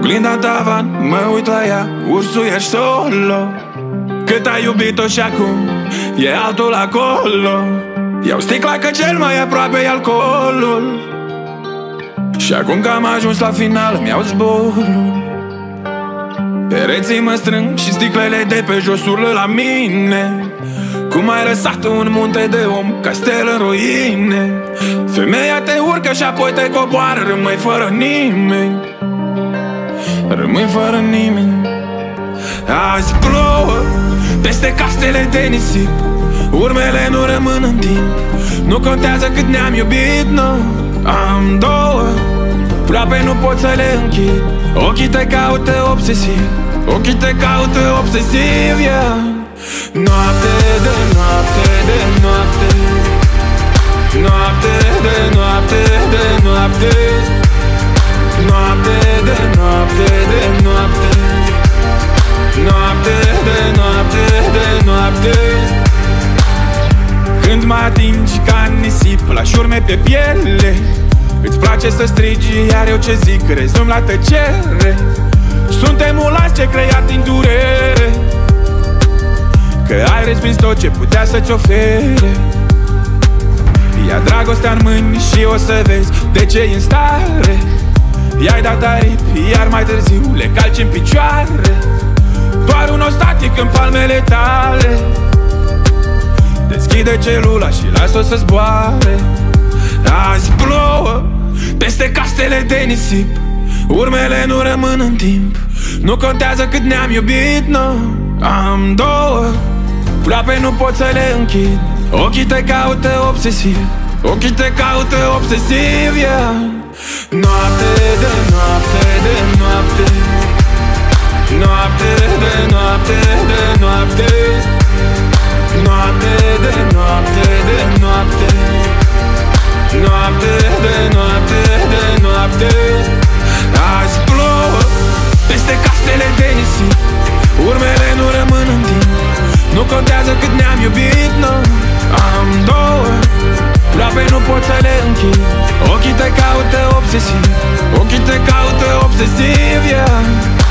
oglinda în tavan, mă uit la ea, ursul ești solo. Cât ai iubit-o și acum e altul acolo. Iau sticla că cel mai aproape e alcoolul. Și acum că am ajuns la final mi-au zborul. Pereții mă strâng și sticlele de pe jos urlă la mine. Cum ai lăsat un munte de om, castel în ruine. Femeia te urcă și apoi te coboară, rămâi fără nimeni. Rămâi fără nimeni. Azi plouă peste castele de nisip. Urmele nu rămân în timp. Nu contează cât ne-am iubit, no. Am două, aproape nu pot să le închid. Ochii te caută obsesiv, ochii te caută obsesiv, yeah. Noapte de noapte de noapte, noapte de noapte de noapte, noapte de noapte de noapte, noapte de noapte de noapte. Când mă atingi ca în nisip, lași urme pe piele. Îți place să strigi, iar eu ce zic, rezum la tăcere. Suntem un las ce creat din durere, că ai respins tot ce putea să-ți ofere. Ia dragostea în mâini și o să vezi de ce-i în stare. I-ai dat aripi, iar mai târziu le calci în picioare. Doar un static în palmele tale. Deschide celula și las-o să zboare. Azi plouă peste castele de nisip. Urmele nu rămân în timp. Nu contează cât ne-am iubit, no. Am două, aproape nu pot să le închid. Ochii te caută obsesiv, ochii te caută obsesiv, yeah. Noapte de noapte de noapte, noapte de noapte de noapte, noapte de noapte de noapte, noapte de noapte de noapte. Azi plouă peste castele de nisip. Urmele nu rămân în timp. Nu contează cât ne-am iubit, no. Am două, aproape nu pot să le închid. Ochii te caută obsesiv, ochii te caută obsesiv, yeah.